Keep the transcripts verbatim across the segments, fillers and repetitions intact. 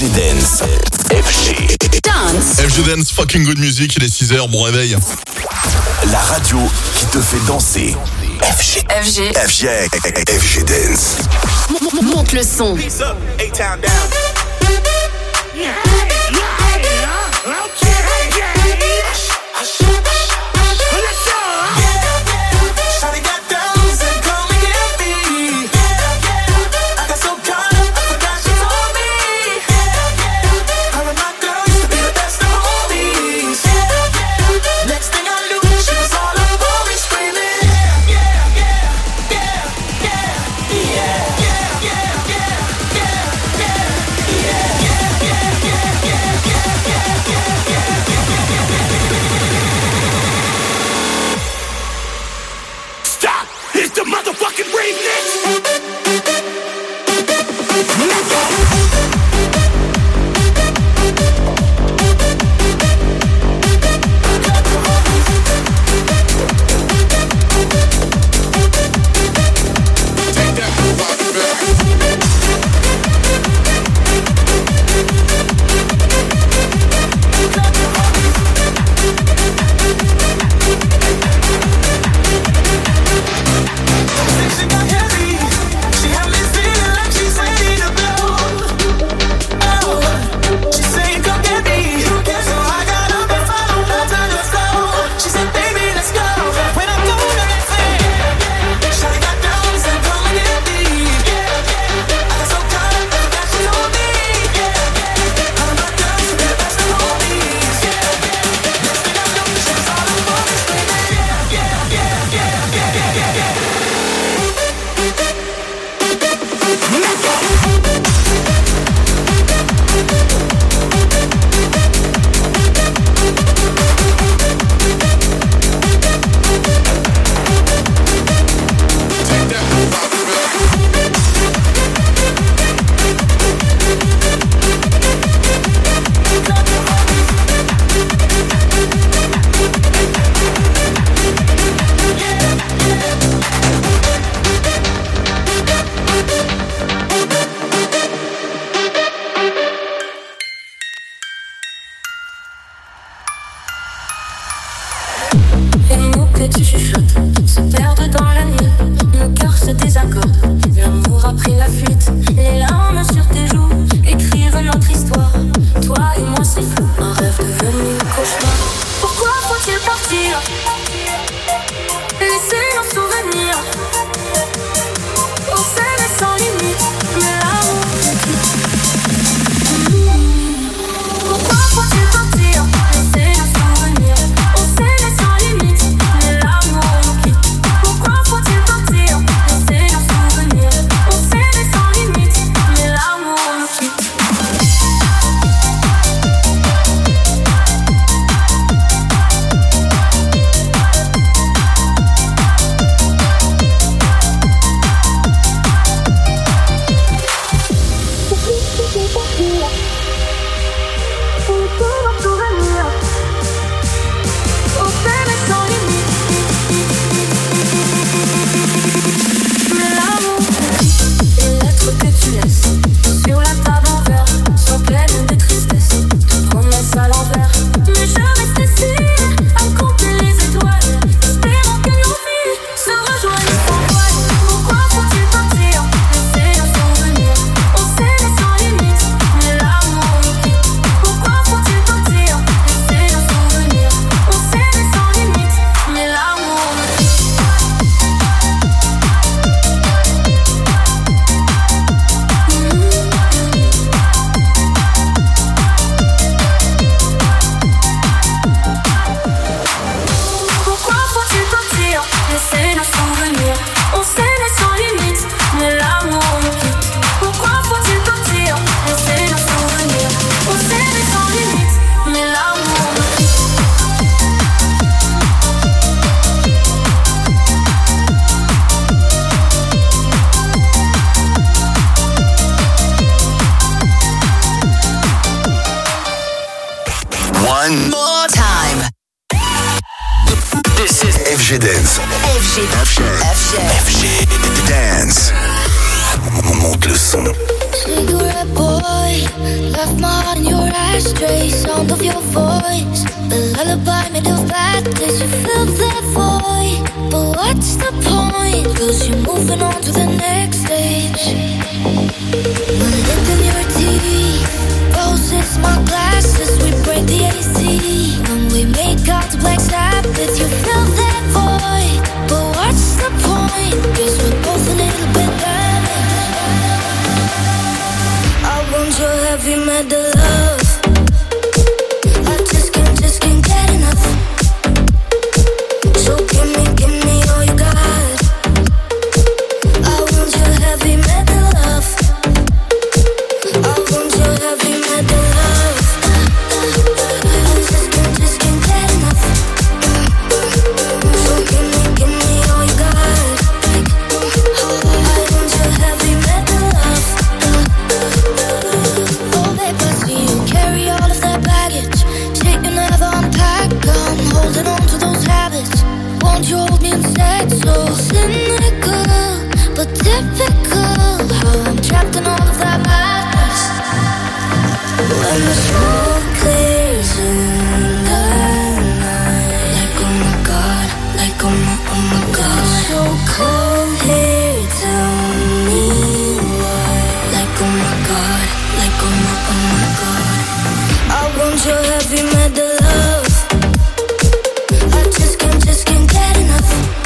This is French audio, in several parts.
G Dance. F G Dance. F G Dance, fucking good music, il est six heures, bon réveil. La radio qui te fait danser. F G. F G. F G. F G Dance. Monte le son. Peace up, A-Town down. Yeah, yeah, yeah. Okay, yeah. Let's go. Shawty got those and come and get me. I got so caught up, I forgot she told me. Her and my girl used to be the best of homies. Next thing I knew, she was all up on me screaming. Yeah, yeah, yeah, yeah, yeah, yeah, yeah, yeah, yeah, Stop! It's the motherfucking remix! Let's go! She got heavy. She had me feeling like she's ready to blow. Oh, she saying come get me. So I got up and followed her to the floor. She said, baby, let's go. When I'm going to that thing, Shawty got those and come and get me. I got so caught up in that she told me. All of my girls should be the best of homies. Next thing I knew, she was all up on me screaming. Yeah, yeah, yeah, yeah, yeah, yeah, yeah. Let's go. Les mots que tu chuchotes se perdent dans la nuit. Nos cœurs se désaccordent. L'amour a pris la fuite. Les larmes sur tes joues écrivent notre histoire. Toi et moi c'est fou. Un rêve devenu cauchemar. Pourquoi faut-il partir? Laisser nos souvenirs. On s'aimait sans limite. Mais l'amour nous quitte. Pourquoi faut-il partir? Laisser nos souvenirs. On s'aimait sans limite. Mais l'amour nous quitte. Pourquoi faut-il partir? Laisser nos souvenirs. On s'aimait sans limite. Mais l'amour nous quitte. One more time. This is F G Dance. F G. F G. F G. F G Dance. Monte le son. Cigarette boy, left my heart in your ashtray. Sound of your voice, the lullaby made of bad days. You filled that void, but what's the point? Cause you're moving on to the next stage. My lip in your teeth, roses, my glasses. We break the A C and we make out to Black Sabbath. You fill that void, but what's the point? Cause we're both a little bit damaged. I want your heavy metal love. I just can't, just can't get enough. So give me, give me all you got. I want your heavy metal love. I want your heavy metal love. I just can't, just can't get enough. So give me, give me all you got. I want your heavy metal love. Oh babe, I see you carry all of that baggage. Shit you never unpack. I'm holding on to those habits. Won't you hold me instead? So cynical, but typical. How I'm trapped in all of that madness. When the smoke clears in the night, like oh my god, like oh my, oh my god. So cold here, tell me why. Like oh my god, like oh my, oh my god. I want your heavy metal love. I just can't, just can't get enough.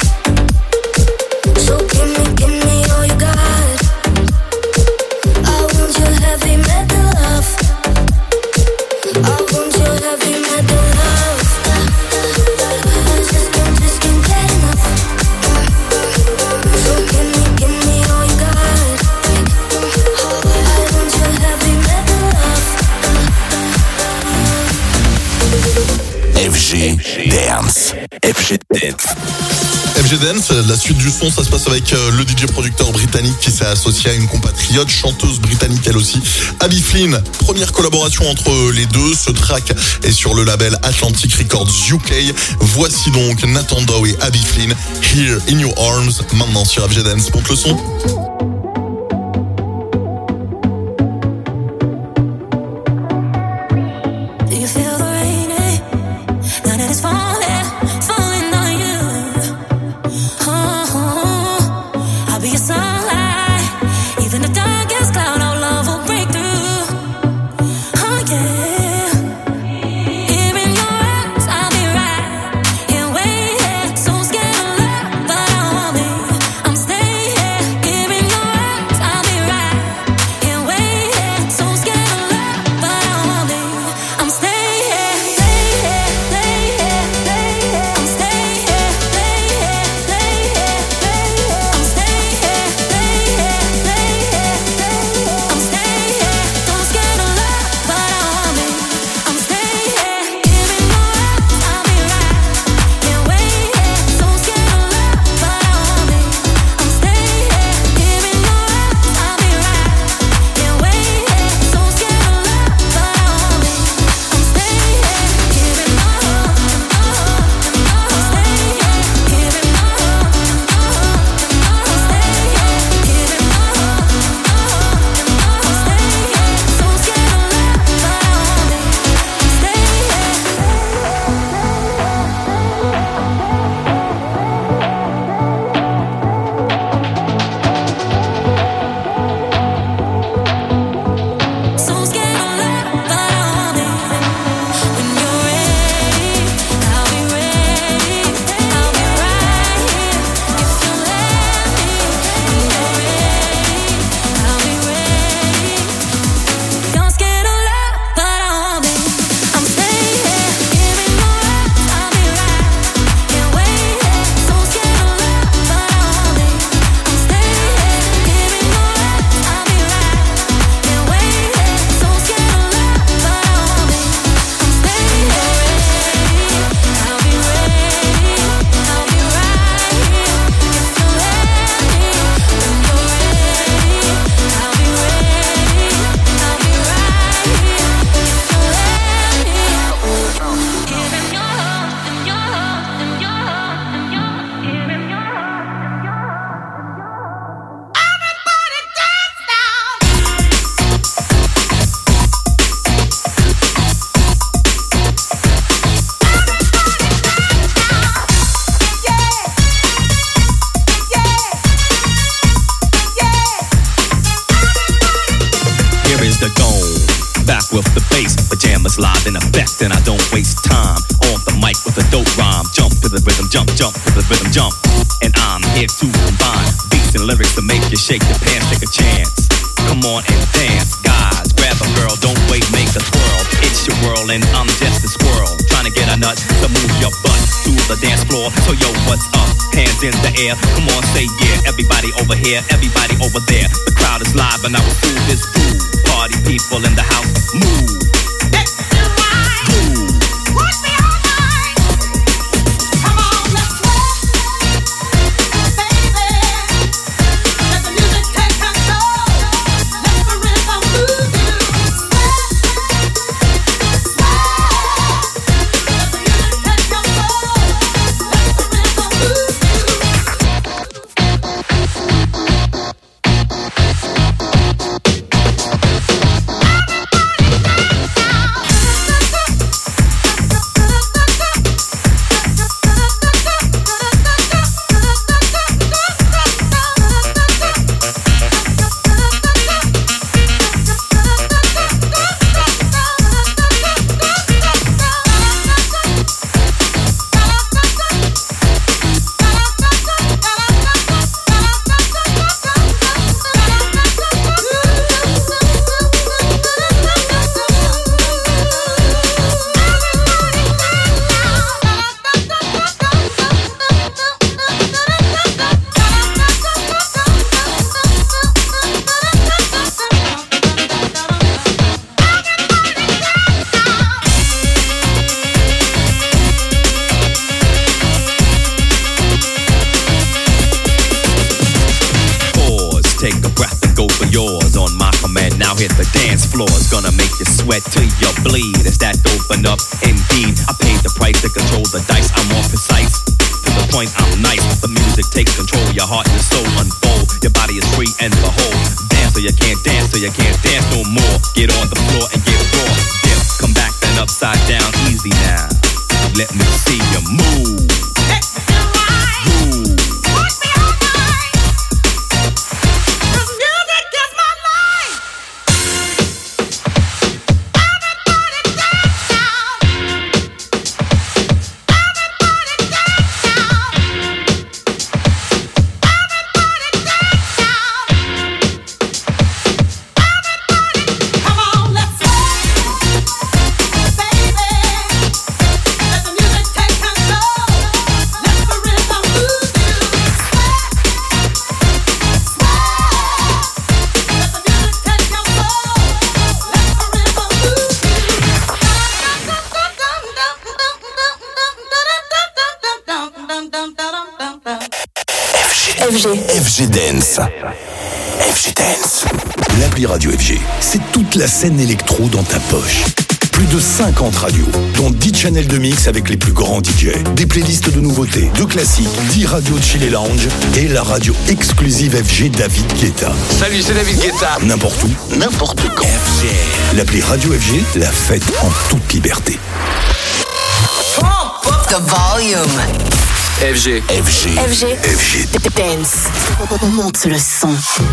So give me, give me all you got. I want your heavy metal love. I want your heavy metal love. I just can't, just can't get enough. So give me, give me all you got. I want your heavy metal love. F G Dance. F G Dance. F G Dance, la suite du son, ça se passe avec le D J producteur britannique qui s'est associé à une compatriote, chanteuse britannique elle aussi, Abby Flynn. Première collaboration entre les deux, ce track est sur le label Atlantic Records U K. Voici donc Nathan Dow et Abby Flynn, Here in Your Arms, maintenant sur F G Dance. Monte le son. Do you feel the rain, eh? Now that it's falling, falling on you. Oh, I'll be your sunlight. Even the darkest cloud, our love will break through. Oh yeah. Here in your arms, I'll be right here waiting. So scared of love, but I want me. I'm staying here. Here in back with the bass. Pajamas live in effect, and I don't waste time on the mic with a dope rhyme. Jump to the rhythm, jump, jump to the rhythm, jump. And I'm here to combine beats and lyrics to make you shake your pants, take a chance. Come on and dance, guys. Grab a girl, don't wait, make a twirl. It's your world and I'm just a squirrel, trying to get a nut to move your butt to the dance floor. So yo, what's up? Hands in the air. Come on, say yeah. Everybody over here, everybody over there. The crowd is live and I will do this fool. Party people in the house, move. Let's do right. Move. Watch me all night. Come on, let's sweat, baby. Let the music take control. Let the rhythm move you. Sweat, sweat. Let the music take control. Let the rhythm move you. Take a breath and go for yours on my command. Now hit the dance floor. It's gonna make you sweat till you bleed. Is that open up? Indeed, I paid the price to control the dice. I'm more precise. To the point, I'm nice. The music takes control. Your heart and soul unfold. Your body is free and behold. Dance so you can't dance, so you can't dance no more. Get on the floor and get raw. Dip, come back then upside down. Easy now. Let me see you move. Let's do right. Move. Watch me all night. This music is my life. Everybody dance now. Everybody dance now. Everybody dance now. Everybody, come on, let's sweat, baby. Let the music take control. Let the rhythm move you. Sweat, sweat. Let the music take control. Let the rhythm move you. F G. F G Dance. F G Dance. L'appli Radio F G, c'est toute la scène électro dans ta poche. Plus de cinquante radios, dont dix channels de mix avec les plus grands D J. Des playlists de nouveautés, de classiques, dix radios de chill et lounge et la radio exclusive F G David Guetta. Salut, c'est David Guetta. N'importe où, n'importe quand. F G. L'appli Radio F G, la fête en toute liberté. The volume. F G. F G. F G. F G. Dance. Monte le son.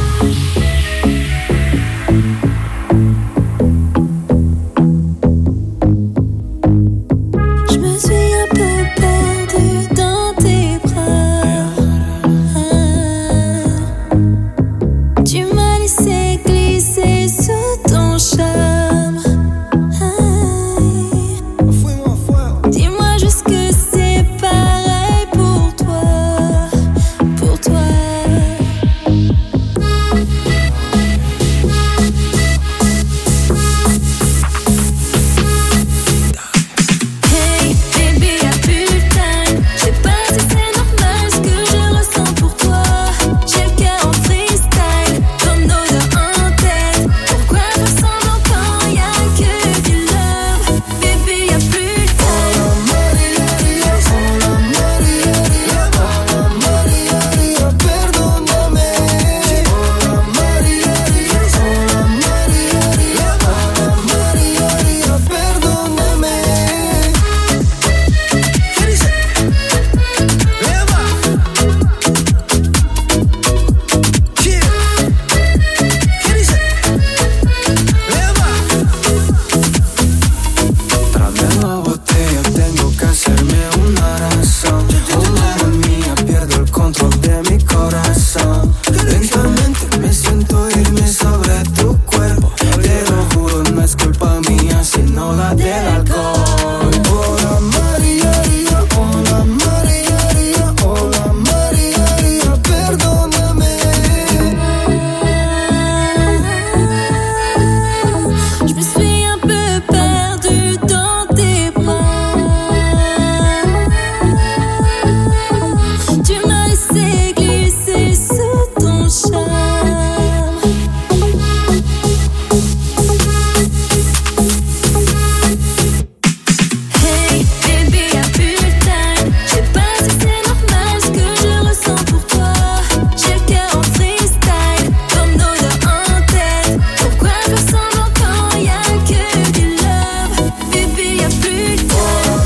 Je me suis un peu perdue dans tes bras. Tu m'as laissé glisser sous ton charme. Dis-moi juste que c'est pareil pour toi, pour toi. sola del alcohol. Hola María, hola María, hola María, perdóname. Je me suis un peu perdue dans tes bras. Tu m'as laissé glisser sous ton charme. Hey baby, y'a plus de time. Je sais pas si c'est normal ce que je ressens pour toi. J'ai le cœur en freestyle, comme nos deux en tête. Pourquoi faire semblant quand y'a que du love? Baby, y'a plus de time.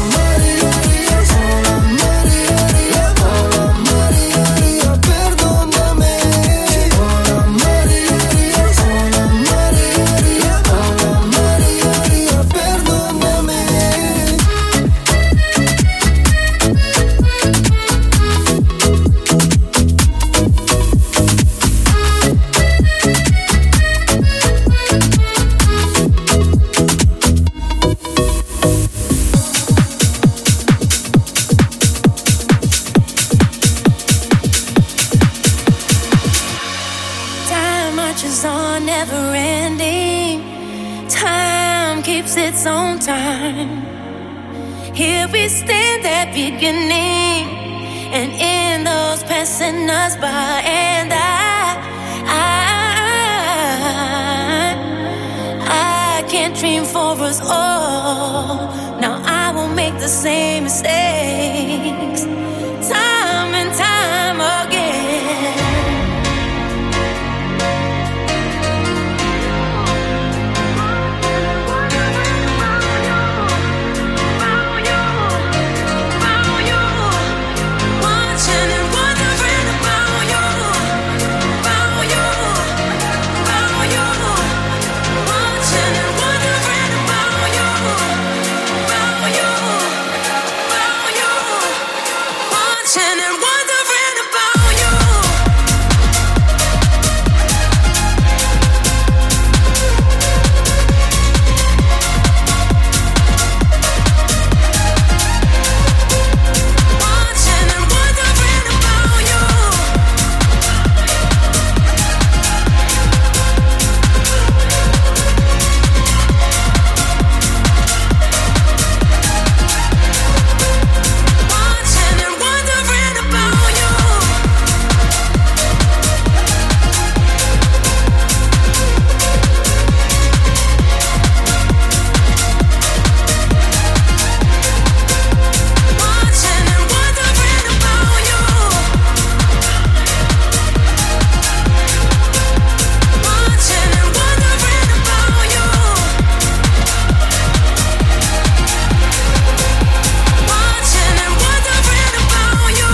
Time marches on, never ending. Time keeps its own time. Here we stand at beginning, and in those passing us by, and I, I, I can't dream for us all. Now I won't make the same mistakes, time and time again. Watching and wondering about you, about you, about you. Watching and wondering about you, about you, about you. Watching and wondering about you. Watching and wondering about you. Watching and wondering about you. Watching and wondering about you. Watching and wondering about you. Watching and wondering about you.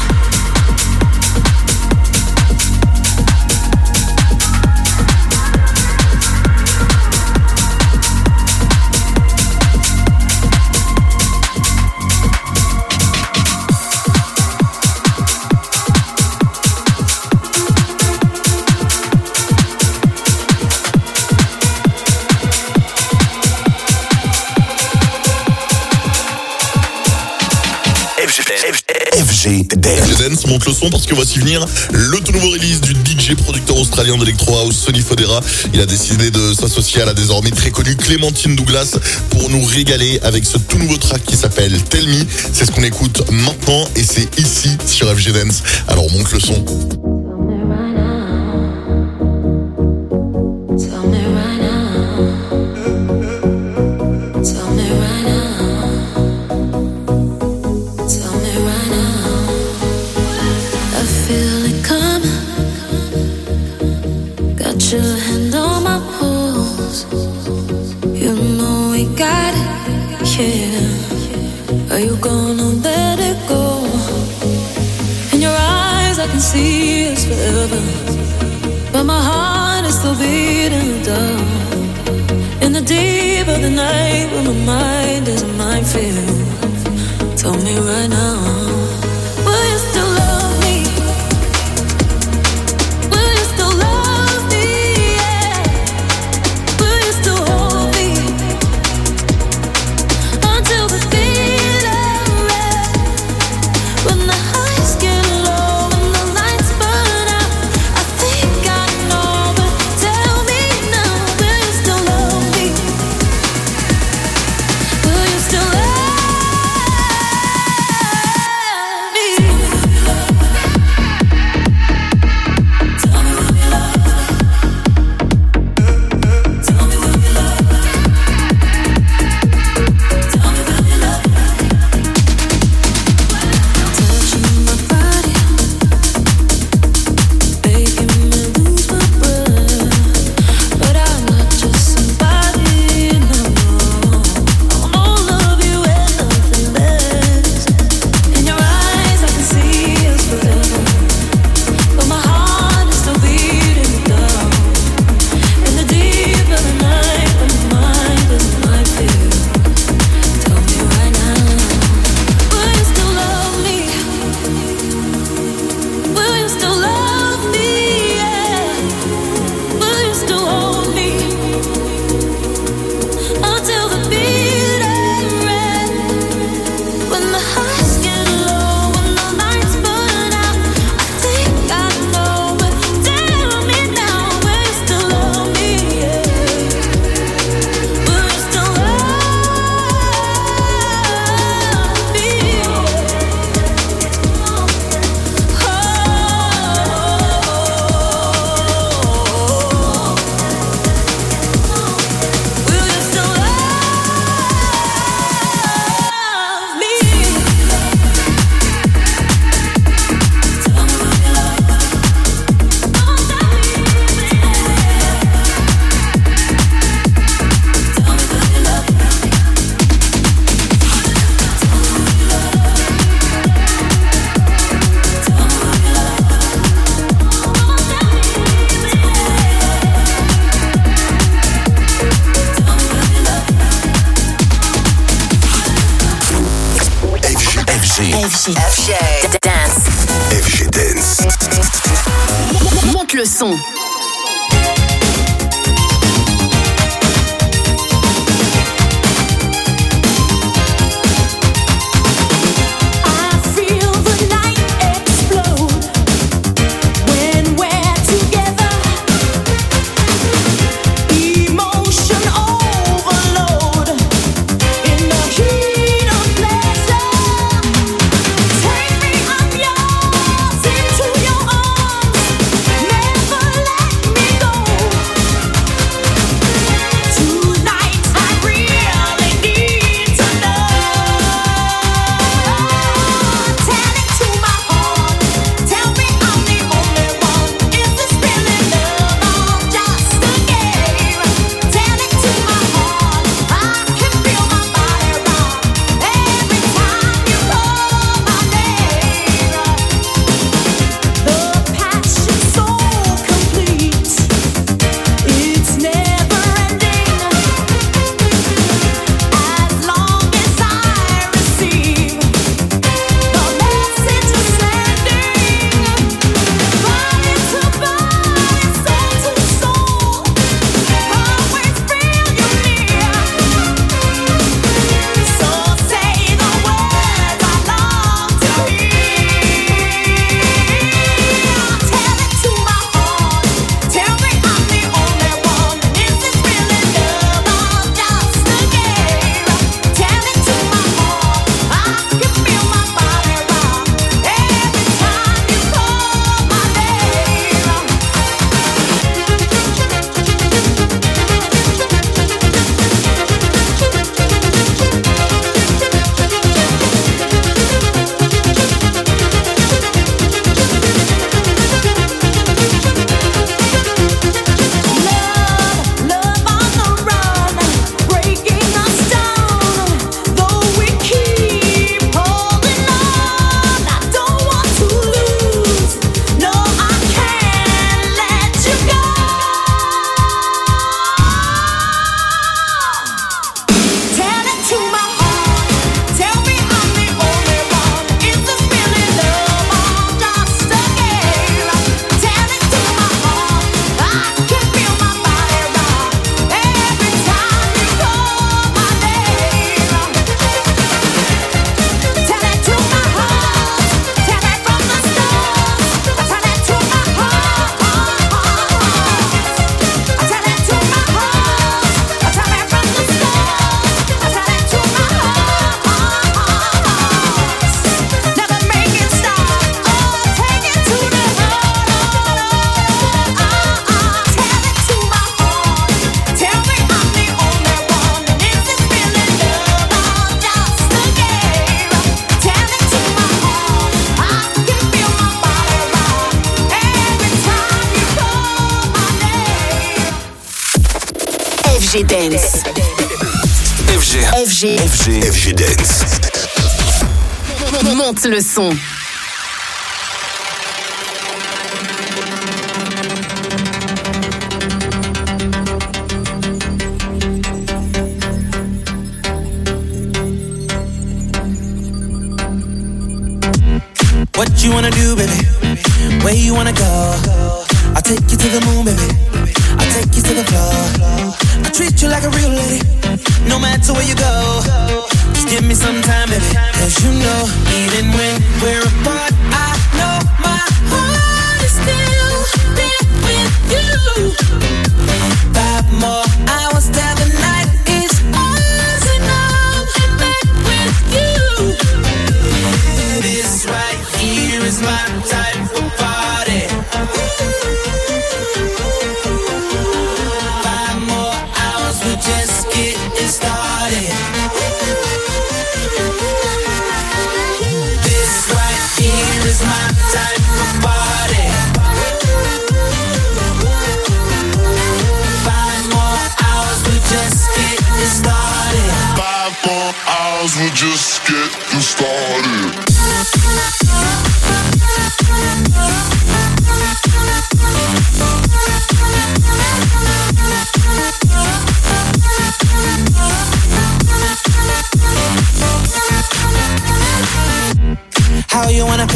F G Dance. F G Dance monte le son parce que voici venir le tout nouveau release du D J producteur australien d'Electro House, Sonny Fodera. Il a décidé de s'associer à la désormais très connue Clémentine Douglas pour nous régaler avec ce tout nouveau track qui s'appelle Tell Me. C'est ce qu'on écoute maintenant et c'est ici sur F G Dance. Alors monte le son. Tell me right now. Tell me right now. Tell me right now. I feel it coming. Got your hand on my pulse. You know we got it, yeah. Are you gonna let it go? In your eyes I can see us forever, but my heart is still beating the dark. In the deep of the night when my mind is a minefield. Tell me right now, will you still love me? Will you still love me? Yeah. Will you still hold me? F G. F G. Dance. F G Dance. Monte le son. F G Dance. F G. F G. F G. F G Dance. Monte le son. What you wanna do, baby? Where you wanna go? I'll take you to the moon, baby. I'll take you to the floor. I'll treat you like a real lady, no matter where you go. Just give me some time, baby. Cause you know, even when we're apart, I know my heart is still there with you. Five more hours till the night is ours, and I'm back with you. This right here is my type of party. Five more hours, we're just getting started. This right here is my type of party. Five more hours, we're just getting started. Five more hours, we're just getting started.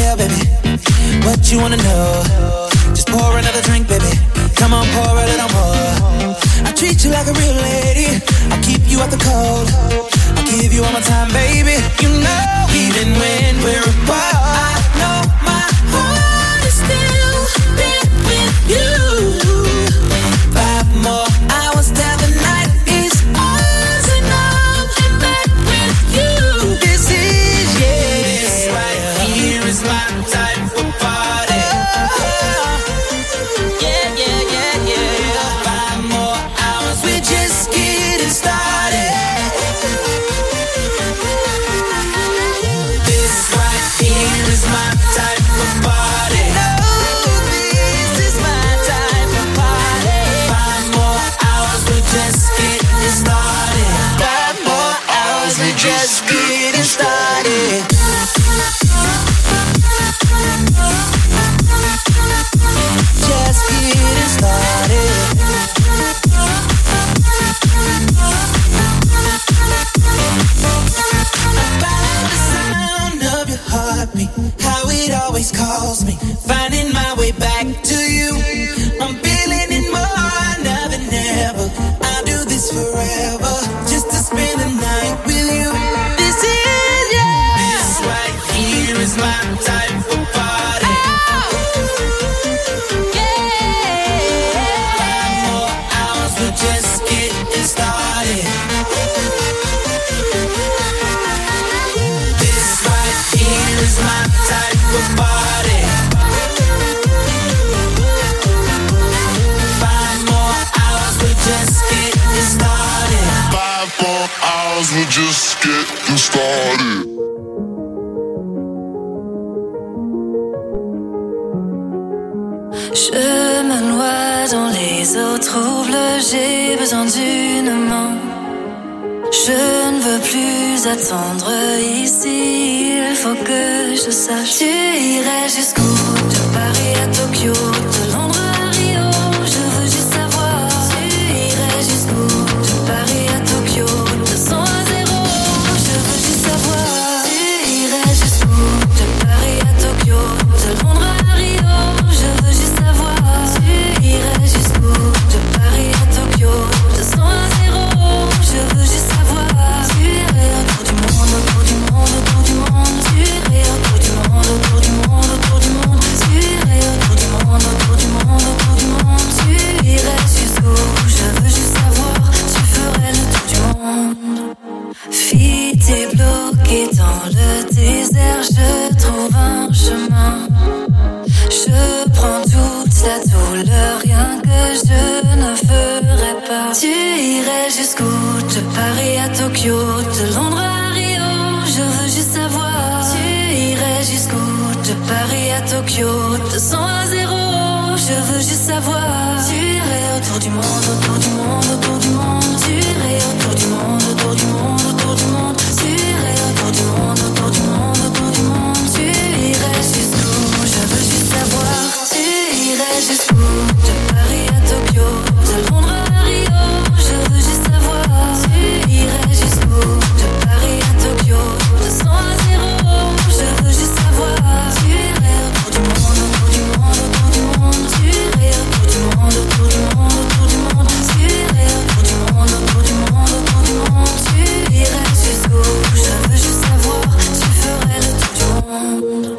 tell, baby, what you wanna know. Just pour another drink, baby. Come on, pour a little more. I treat you like a real lady. I'll keep you out the cold. I'll give you all my time, baby. You know, even when we're apart, I know my heart is still there with you. Five more hours till the night is ours, and I'm in bed with you. This is, yeah, this right here is my type of party. Yeah, yeah, yeah, yeah. Five more hours, we're just getting started. This right here is my type of party. No, this is my type of party. Five more hours, we're just getting started. Five more hours, we're just getting started. Just getting started. About the sound of your heartbeat, how it always calls me, finding my way back to you. I'm feeling it more now than ever. I'll do this forever, just to spend the night with you. This is, yeah. This right here is my type of party. Just getting started. This right here is my type of party. Five more hours, we're just getting started. Five more hours, we're just getting started. Je me noie dans les eaux troubles, j'ai besoin d'une main. Je ne veux plus attendre ici, il faut que je sache. Tu irais jusqu'où? De Paris à Tokyo, de Londres à Rio, je veux juste savoir. Tu irais jusqu'où? De Paris à Tokyo, de cent à zéro, je veux juste savoir. Tu irais jusqu'où? De Paris à Tokyo, de Londres à Rio, je veux juste savoir. Tu irais jusqu'où? De Paris à Tokyo, de cent à zéro, je veux juste savoir. Tu irais autour du monde, autour du monde, autour du monde. Tu irais autour du monde, autour du monde, autour du monde. Tu irais autour du monde, autour du monde, autour du monde. Tu irais jusqu'où? Je veux juste savoir. Tu ferais le tour du monde. Fille, t'es bloquée dans le désert, je trouve un chemin. Je prends toute la douleur, rien que je ne ferai pas. Tu irais jusqu'où? De Paris à Tokyo, de Londres à Rio, je veux juste savoir. Tu irais jusqu'où? De Paris à Tokyo, de cent à zéro, je veux juste savoir. Tu irais autour du monde, autour du monde, autour du monde. Tu irais autour du monde, autour du monde, autour du monde. Tu irais autour du monde, autour du monde, autour du monde. Tu irais jusqu'où? Je veux juste savoir. Tu irais jusqu'où? De Paris à Tokyo, de Londres à Rio, je veux juste savoir. Tu irais jusqu'où? De Paris à Tokyo, de cent à zéro, je veux juste savoir. Tu irais autour du monde, autour du monde, autour du monde. Tu irais autour du monde, autour du monde, autour du monde. Tu irais autour du monde, autour du monde, autour du monde. Tu irais jusqu'où? Je veux juste savoir. Tu ferais le tour du monde.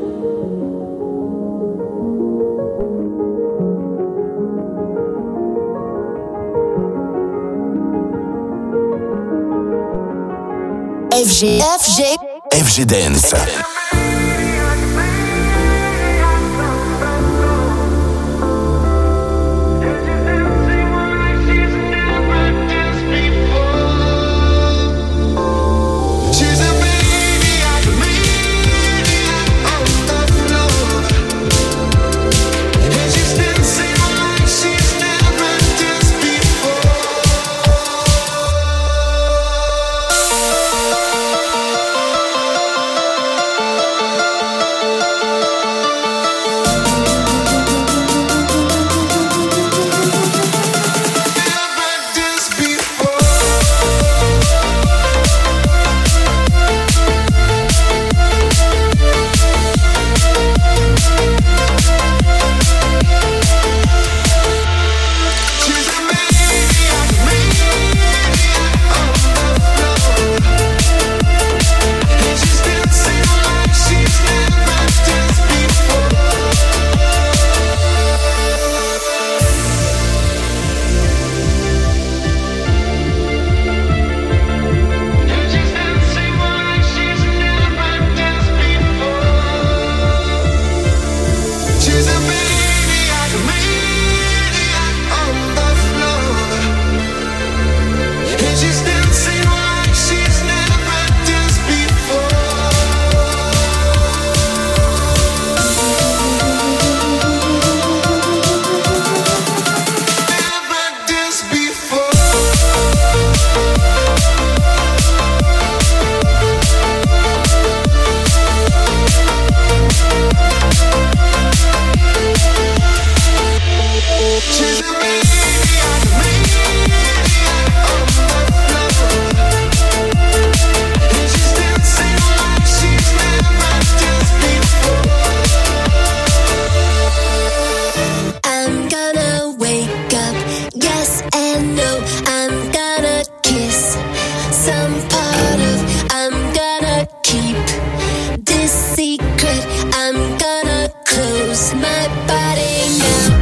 F G F G F G Dance. Before some part of. I'm gonna keep this secret. I'm gonna close my body now.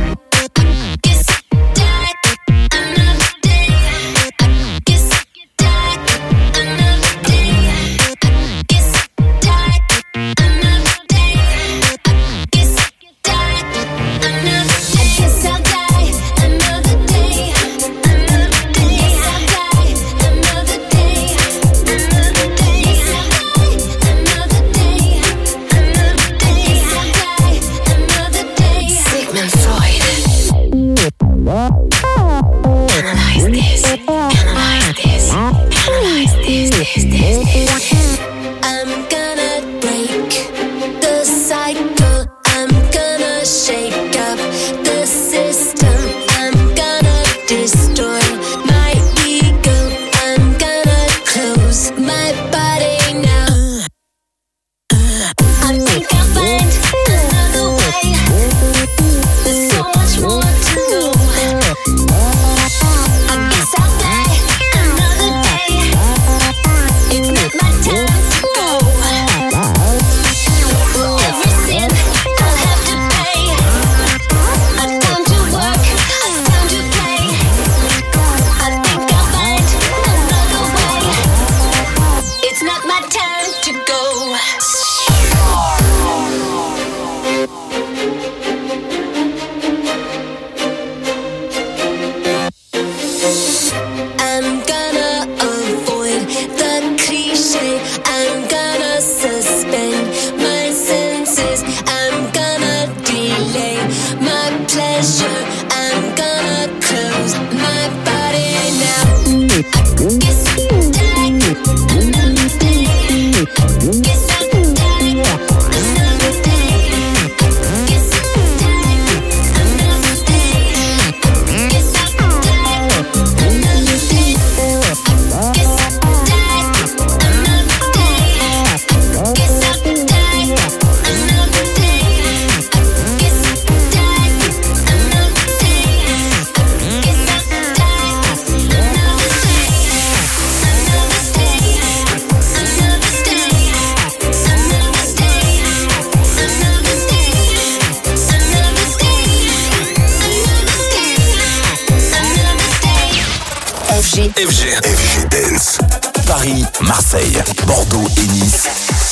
F G. F G Dance. Paris, Marseille, Bordeaux et Nice.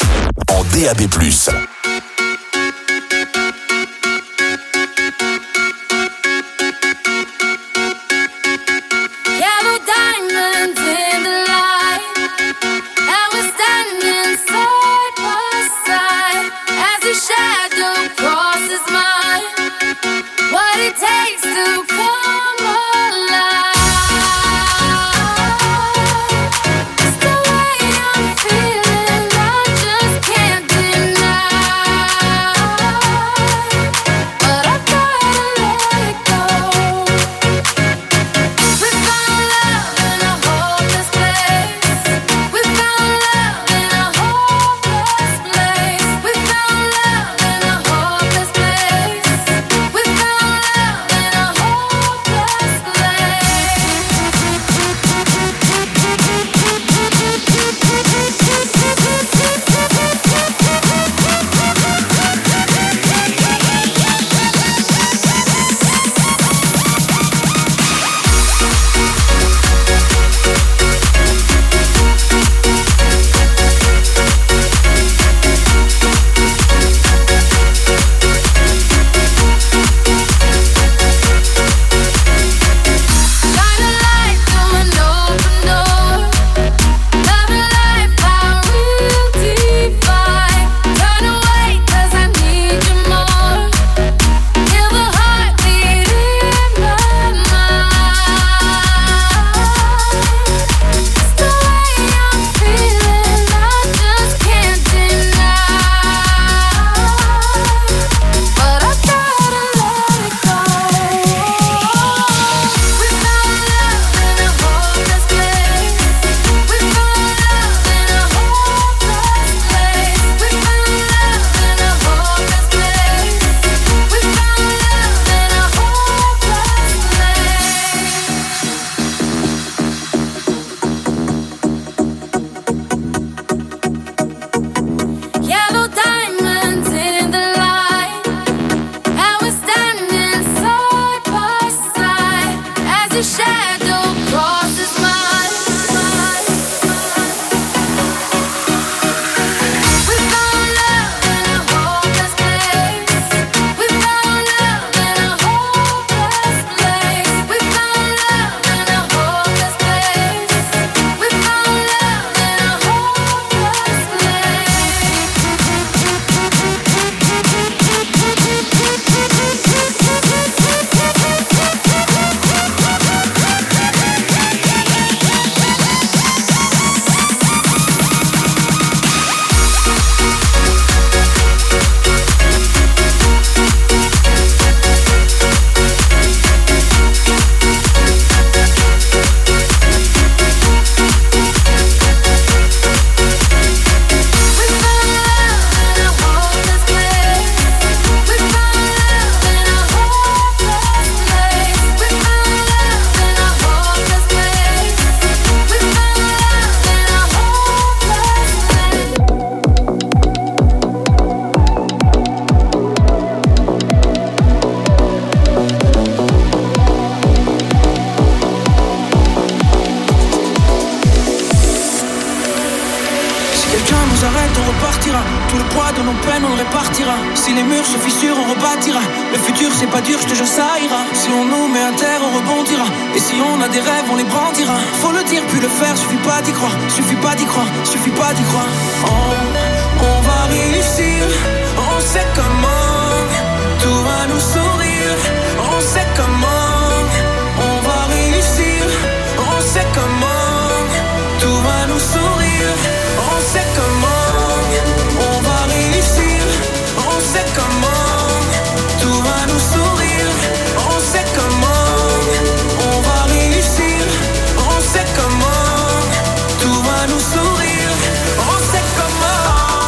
En D A B plus. It's the way I'm feeling, I just can't deny. nous arrête, on repartira. Tout le poids de nos peines, on le répartira. Si les murs se fissurent, on rebâtira. Le futur, c'est pas dur, je te jure, ça ira. Si on nous met à terre, on rebondira. Et si on a des rêves, on les brandira. Faut le dire, puis le faire, suffit pas d'y croire. Suffit pas d'y croire, suffit pas d'y croire. On, on va réussir, on sait comment. Tout va nous sourire, on sait comment. On va réussir, on sait comment. Tout va nous sourire, on sait comment. On va réussir, on sait comment. Tout va nous sourire, on sait comment. On va réussir, on sait comment. Tout va nous sourire, on sait comment.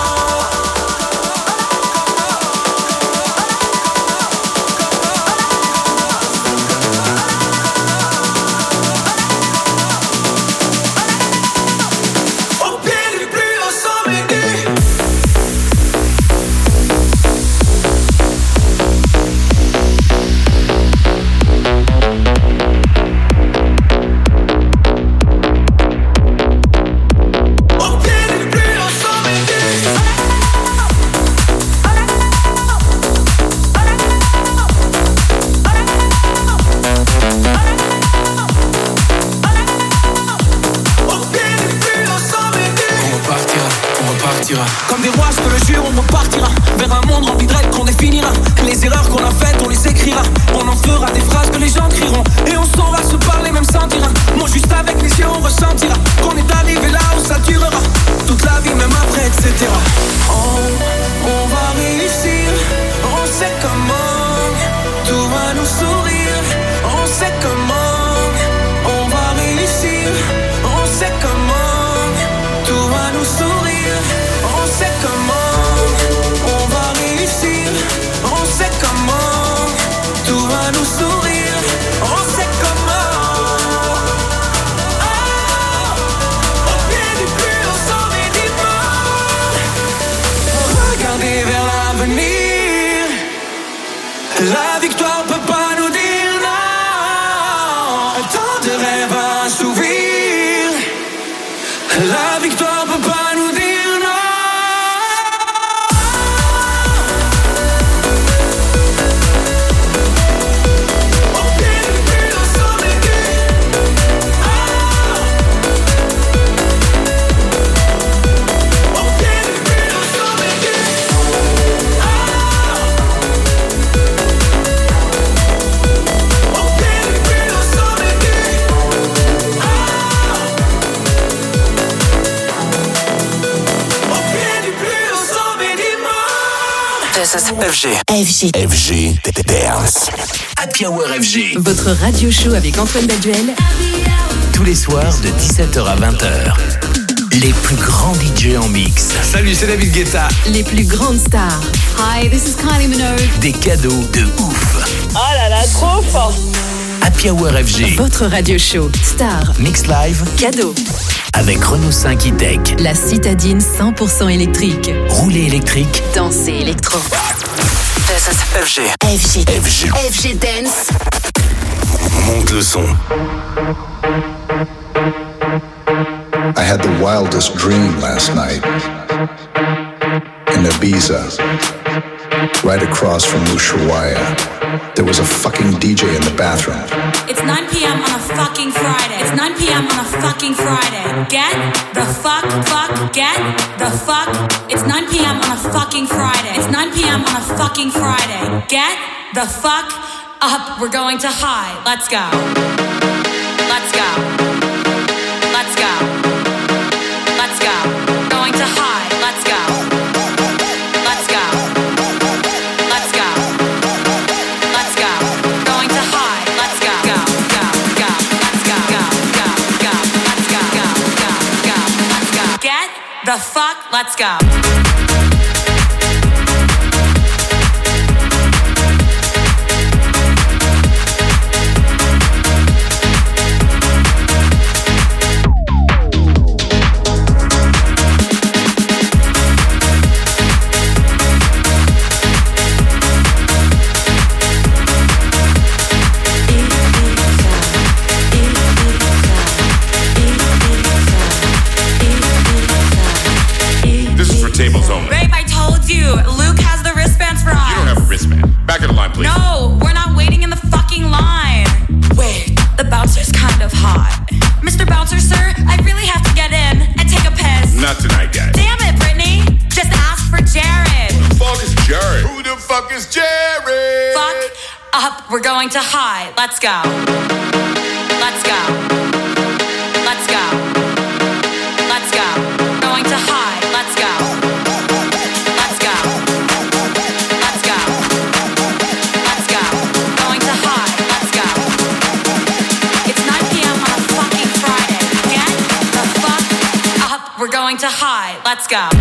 Comme des rois, je te le jure, on repartira vers un monde rempli de rêves qu'on définira. Les erreurs qu'on a faites, on les écrira. On en fera des phrases que les gens crieront. Et on saura se parler, même sans dire. Moi juste avec les yeux, on ressentira qu'on est arrivé là où ça durera toute la vie, même après, et cetera. On, on va réussir, on sait comment. Tout va nous sourire, on sait comment. On va réussir, on sait comment. Tout va nous sourire, on sait comment. On va réussir, on sait comment. Tout va nous sourire, on sait comment. Ah, au pied du plus haut sommet du monde, regardez vers l'avenir. La victoire peut pas nous dire non. Un temps de rêve à assouvir. La victoire peut pas nous dire non. Au pied du plus haut sommet du ah. Au pied du plus haut sommet du ah. Au pied du plus haut sommet du ah. Au pied du plus haut sommet du monde. This is F G. F G. F G Dance. Happy Hour F G. Votre radio show avec Antoine Baduel. Tous les soirs de dix-sept heures à vingt heures. Les plus grands D J en mix. Salut, c'est David Guetta. Les plus grandes stars. Hi, this is Kylie Minogue. Des cadeaux de ouf. Oh là là, trop fort. Happy Hour F G. Votre radio show. Star. Mix live. Cadeau. Avec Renault cinq e-Tech. La citadine cent pour cent électrique. Rouler électrique. Danser électro. This is F G. F G. F G. F G Dance. Monte le son. I had the wildest dream last night. In Ibiza, right across from Ushuaia, there was a fucking D J in the bathroom. It's nine p.m. on a fucking Friday. It's nine p.m. on a fucking Friday. Get the fuck, fuck, get the fuck. It's nine p.m. on a fucking Friday. It's nine p.m. on a fucking Friday. Get the fuck up. We're going to high. Let's go. Let's go. Let's go. Let's go. Going to high. Let's go. Let's go. Let's go. Let's go. Going to high. Let's go. Go, go, go. Let's go. Go, go, go. Let's go. Go, go, go. Let's go. Get the fuck. Let's go. we're going to high. Let's go. Let's go. Let's go. Let's go. Going to high. Let's go. Let's go. Let's go. Let's go. Going to high. Let's go. It's nine p.m. on a fucking Friday. Get the fuck up. We're going to high. Let's go.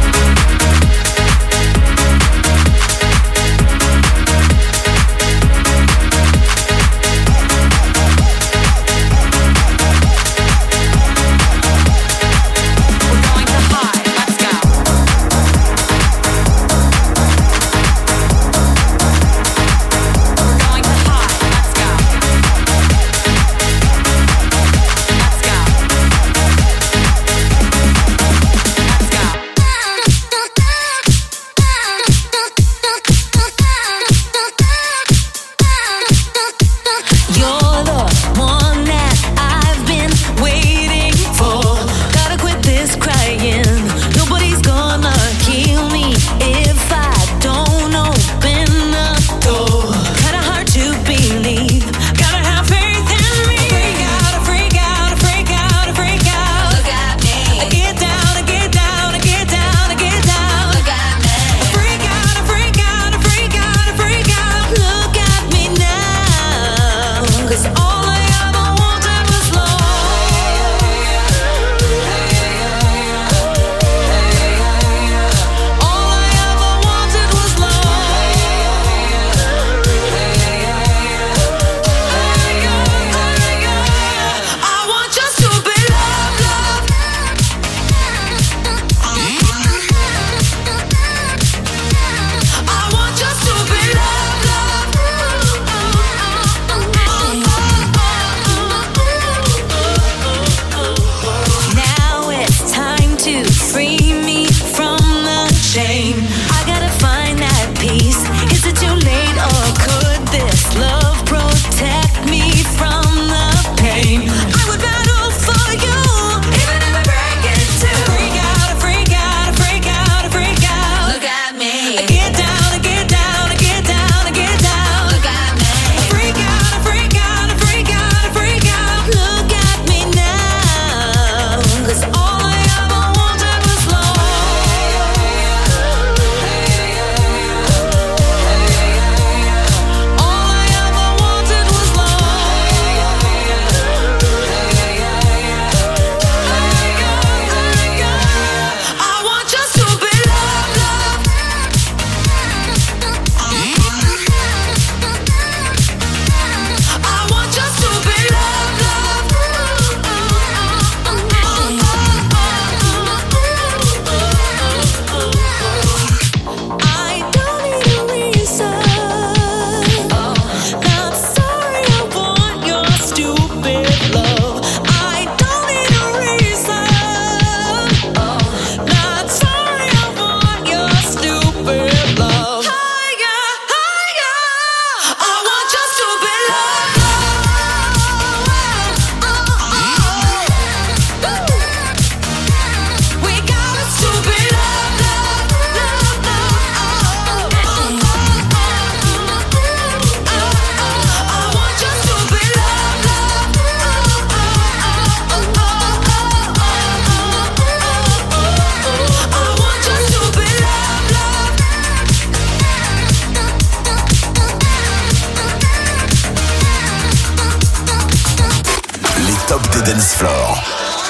Dance Floor.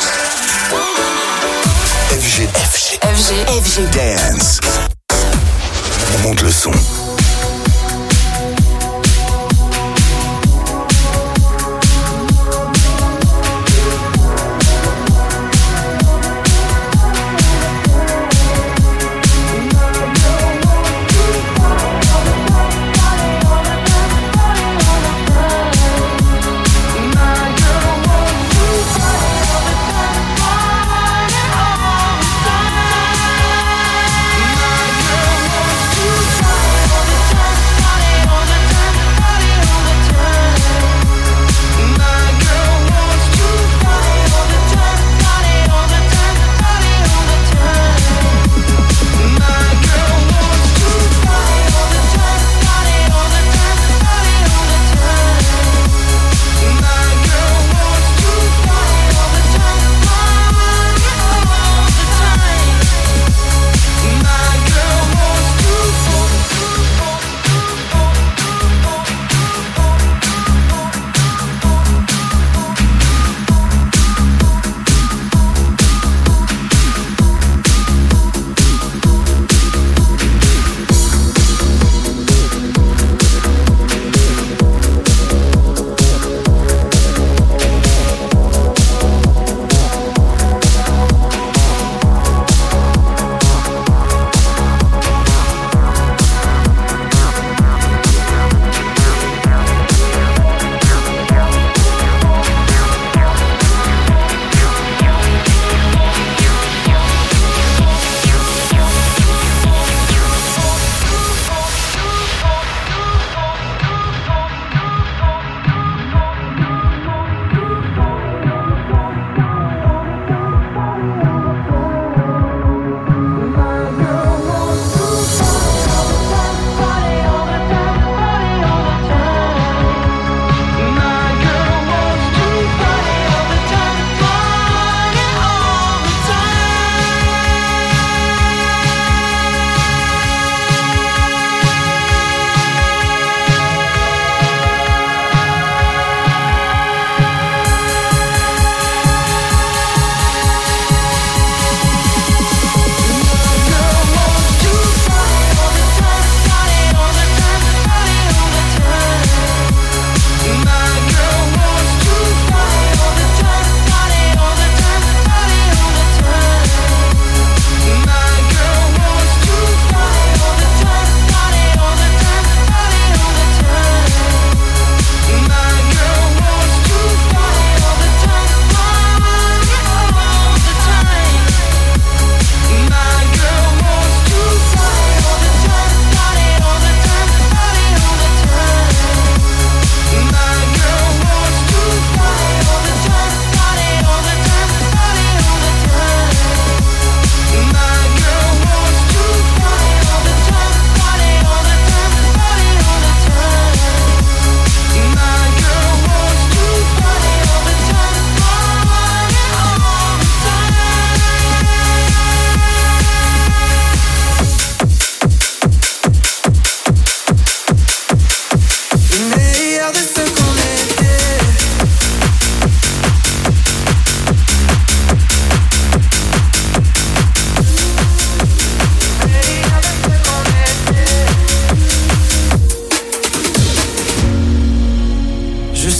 F G, F G, F G, F G Dance. On monte le son. Try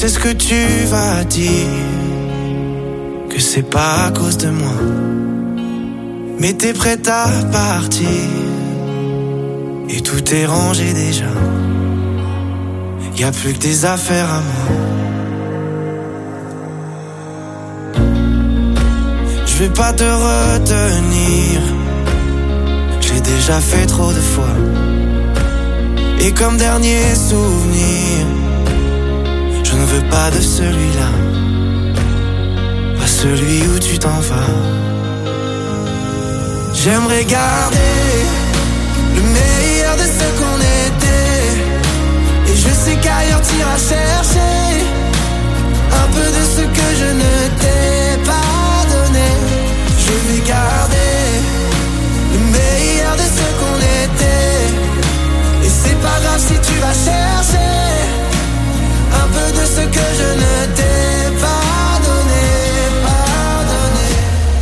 sais ce que tu vas dire, que c'est pas à cause de moi, mais t'es prête à partir, et tout est rangé déjà. Y a plus que des affaires à moi. Je vais pas te retenir, j'ai déjà fait trop de fois. Et comme dernier souvenir, je ne veux pas de celui-là, pas celui où tu t'en vas. J'aimerais garder le meilleur de ce qu'on était, et je sais qu'ailleurs t'iras chercher un peu de ce que je ne t'ai pas donné. Je vais garder le meilleur de ce qu'on était, et c'est pas grave si tu vas chercher un peu de ce que je ne t'ai pas donné, pas donné.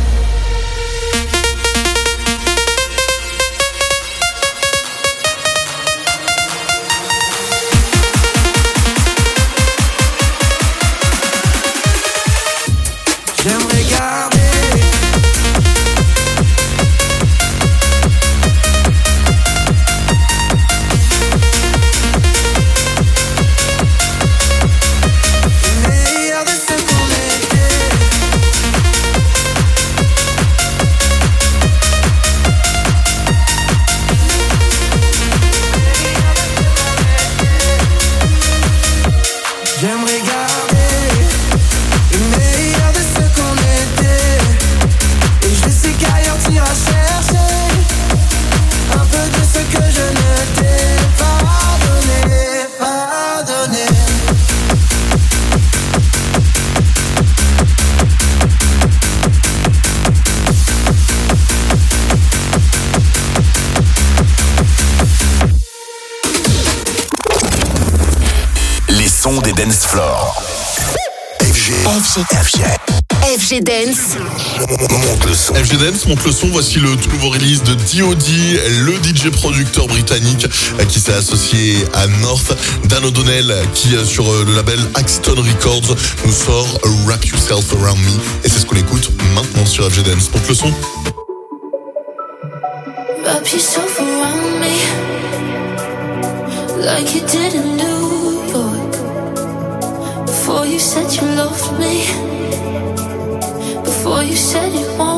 J'aimerais garder des dance floors. F G. F G. F G. F G Dance. Monte le son. F G Dance, monte le son. Voici le tout nouveau release de D O D, le D J producteur britannique qui s'est associé à North. Dan O'Donnell, qui sur le label Axton Records nous sort Wrap Yourself Around Me. Et c'est ce qu'on écoute maintenant sur F G Dance. Monte le son. Wrap yourself around me like you didn't know, boy. Before you said you loved me, before you said you wanted